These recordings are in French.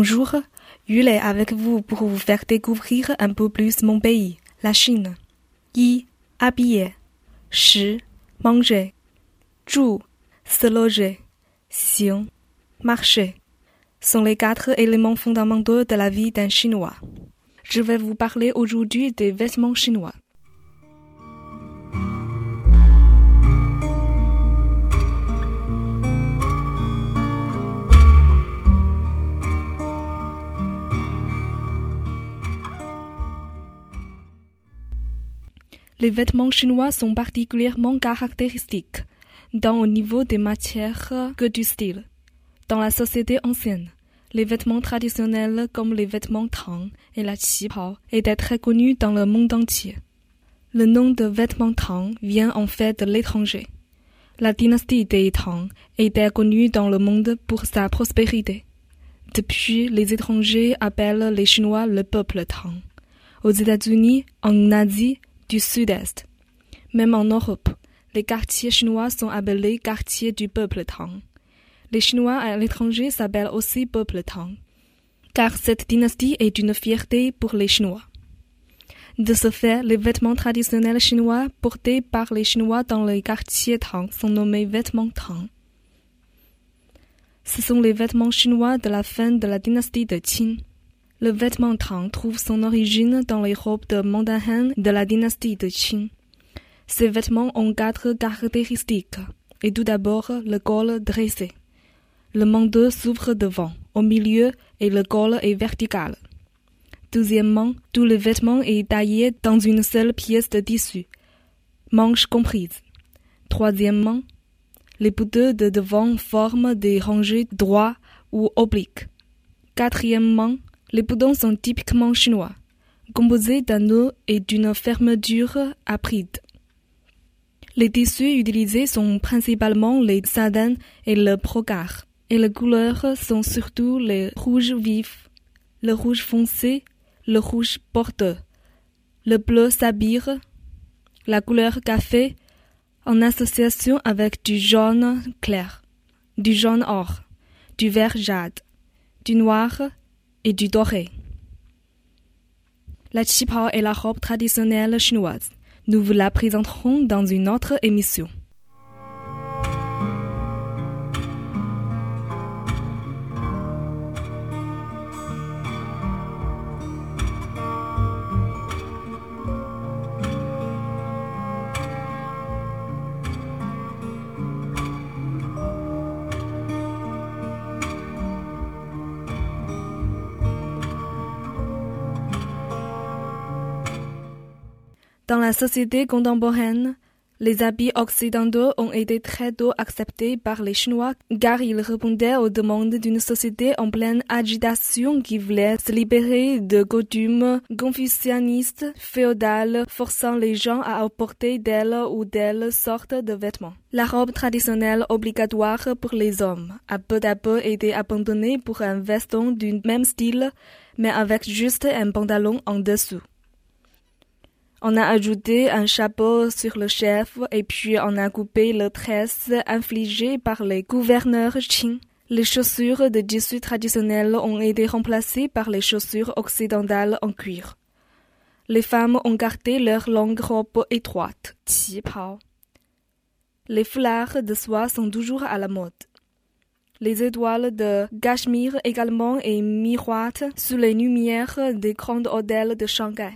Bonjour, Yule est avec vous pour vous faire découvrir un peu plus mon pays, la Chine. 1. Habiller 10. Manger 住 se loger 行 marcher sont les 4 éléments fondamentaux de la vie d'un Chinois. Je vais vous parler aujourd'hui des vêtements chinois. Les vêtements chinois sont particulièrement caractéristiques, tant au niveau des matières que du style. Dans la société ancienne, les vêtements traditionnels comme les vêtements Tang et la qipao étaient très connus dans le monde entier. Le nom de vêtements Tang vient en fait de l'étranger. La dynastie des Tang était connue dans le monde pour sa prospérité. Depuis, les étrangers appellent les Chinois le peuple Tang. Aux États-Unis, en Asie du Sud-Est, même en Europe, les quartiers chinois sont appelés quartiers du peuple Tang. Les Chinois à l'étranger s'appellent aussi peuple Tang, car cette dynastie est une fierté pour les Chinois. De ce fait, les vêtements traditionnels chinois portés par les Chinois dans les quartiers Tang sont nommés vêtements Tang. Ce sont les vêtements chinois de la fin de la dynastie de Qin. Le vêtement Tang trouve son origine dans les robes de mandarin de la dynastie de Qin. Ces vêtements ont 4 caractéristiques, et tout d'abord le col dressé. Le manteau s'ouvre devant, au milieu, et le col est vertical. Deuxièmement, tout le vêtement est taillé dans une seule pièce de tissu, manches comprises. Troisièmement, les boutons de devant forment des rangées droits ou obliques. Quatrièmement, les boutons sont typiquement chinois, composés d'un nœud et d'une fermeture à bride. Les tissus utilisés sont principalement les satins et le brocart, et les couleurs sont surtout le rouge vif, le rouge foncé, le rouge bordeaux, le bleu saphir, la couleur café, en association avec du jaune clair, du jaune or, du vert jade, du noir et du doré. La qipao est la robe traditionnelle chinoise. Nous vous la présenterons dans une autre émission. Dans la société contemporaine, les habits occidentaux ont été très tôt acceptés par les Chinois car ils répondaient aux demandes d'une société en pleine agitation qui voulait se libérer de coutumes confucianistes féodales forçant les gens à porter telle ou telle sorte de vêtements. La robe traditionnelle obligatoire pour les hommes a peu à peu été abandonnée pour un veston du même style mais avec juste un pantalon en dessous. On a ajouté un chapeau sur le chef et puis on a coupé le tresse infligé par les gouverneurs Qing. Les chaussures de tissu traditionnelles ont été remplacées par les chaussures occidentales en cuir. Les femmes ont gardé leur longue robe étroite, qipao. Les foulards de soie sont toujours à la mode. Les étoiles de cachemire également et miroitent sous les lumières des grands hôtels de Shanghai.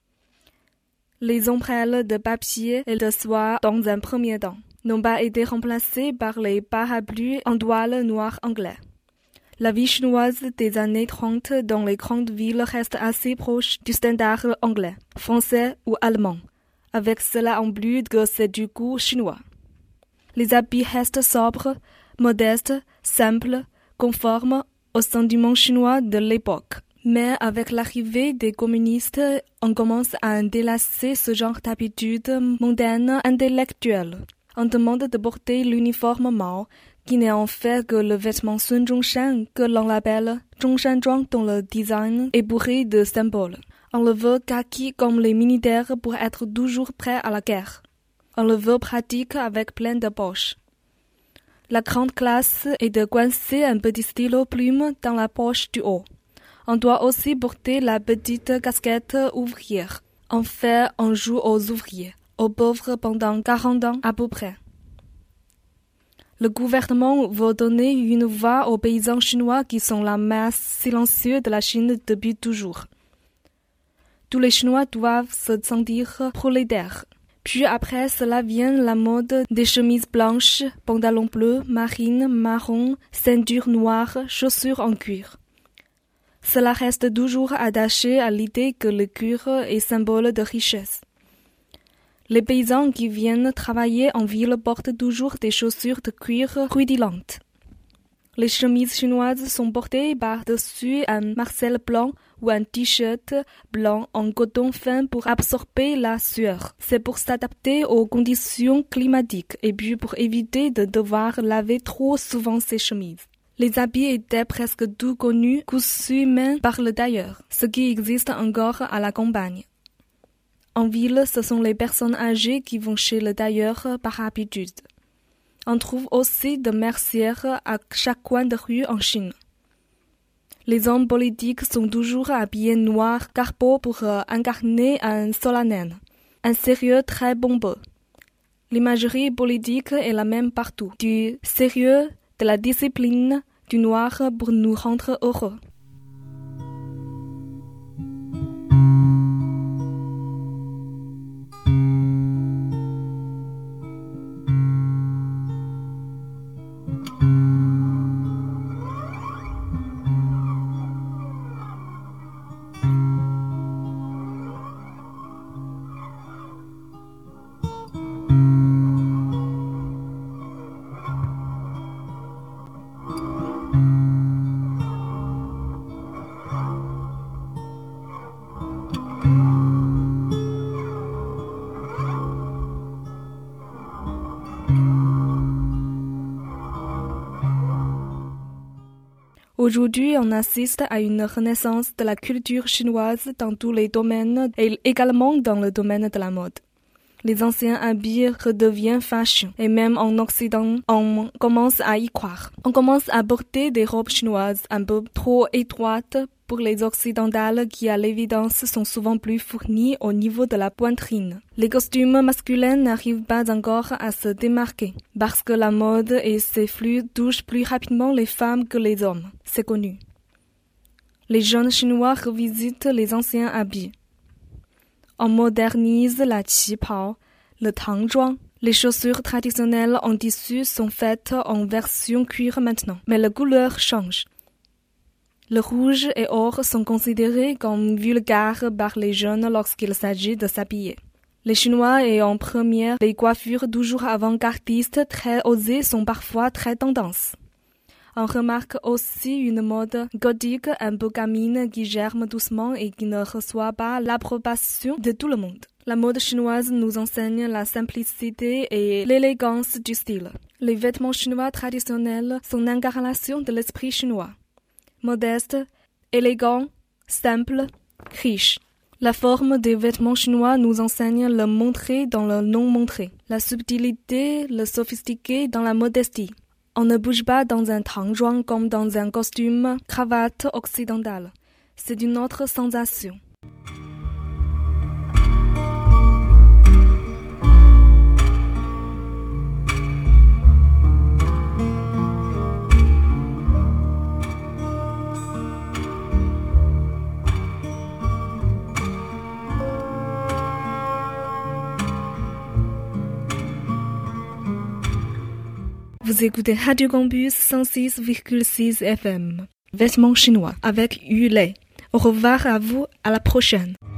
Les ombrelles de papier et de soie dans un premier temps n'ont pas été remplacées par les parapluies en toile noire anglais. La vie chinoise des années 30 dans les grandes villes reste assez proche du standard anglais, français ou allemand, avec cela en plus que c'est du goût chinois. Les habits restent sobres, modestes, simples, conformes aux sentiments chinois de l'époque. Mais avec l'arrivée des communistes, on commence à délasser ce genre d'habitudes mondaines intellectuelles. On demande de porter l'uniforme Mao, qui n'est en fait que le vêtement Sun Zhongshan que l'on appelle Zhongshanzhuang dont le design est bourré de symboles. On le veut kaki comme les militaires pour être toujours prêts à la guerre. On le veut pratique avec plein de poches. La grande classe est de coincer un petit stylo plume dans la poche du haut. On doit aussi porter la petite casquette ouvrière. En fait, on joue aux ouvriers, aux pauvres pendant 40 ans à peu près. Le gouvernement veut donner une voix aux paysans chinois qui sont la masse silencieuse de la Chine depuis toujours. Tous les Chinois doivent se sentir prolétaires. Puis après cela vient la mode des chemises blanches, pantalons bleus, marines, marrons, ceintures noires, chaussures en cuir. Cela reste toujours attaché à l'idée que le cuir est symbole de richesse. Les paysans qui viennent travailler en ville portent toujours des chaussures de cuir rutillantes. Les chemises chinoises sont portées par-dessus un marcel blanc ou un t-shirt blanc en coton fin pour absorber la sueur. C'est pour s'adapter aux conditions climatiques et puis pour éviter de devoir laver trop souvent ses chemises. Les habits étaient presque tous connus, cousus main par le tailleur, ce qui existe encore à la campagne. En ville, ce sont les personnes âgées qui vont chez le tailleur par habitude. On trouve aussi des mercières à chaque coin de rue en Chine. Les hommes politiques sont toujours habillés noir carpeau pour incarner un solennel, un sérieux très pompeux. L'imagerie politique est la même partout, du sérieux, de la discipline, du noir pour nous rendre heureux. Aujourd'hui, on assiste à une renaissance de la culture chinoise dans tous les domaines et également dans le domaine de la mode. Les anciens habits redeviennent fashion et même en Occident, on commence à y croire. On commence à porter des robes chinoises un peu trop étroites pour les occidentales qui, à l'évidence, sont souvent plus fournies au niveau de la poitrine. Les costumes masculins n'arrivent pas encore à se démarquer parce que la mode et ses flux touchent plus rapidement les femmes que les hommes. C'est connu. Les jeunes Chinois revisitent les anciens habits. On modernise la qipao, le tangzhuang. Les chaussures traditionnelles en tissu sont faites en version cuir maintenant, mais la couleur change. Le rouge et or sont considérés comme vulgaires par les jeunes lorsqu'il s'agit de s'habiller. Les Chinois et en première, les coiffures toujours avant-gardistes très osées sont parfois très tendances. On remarque aussi une mode gothique un peu gamine qui germe doucement et qui ne reçoit pas l'approbation de tout le monde. La mode chinoise nous enseigne la simplicité et l'élégance du style. Les vêtements chinois traditionnels sont l'incarnation de l'esprit chinois. Modeste, élégant, simple, riche. La forme des vêtements chinois nous enseigne le montré dans le non-montré, la subtilité, le sophistiqué dans la modestie. On ne bouge pas dans un tangzhuang comme dans un costume cravate occidental. C'est une autre sensation. Vous écoutez Radio Campus 106,6 FM. Vêtements chinois avec Yu Lei. Au revoir à vous, à la prochaine.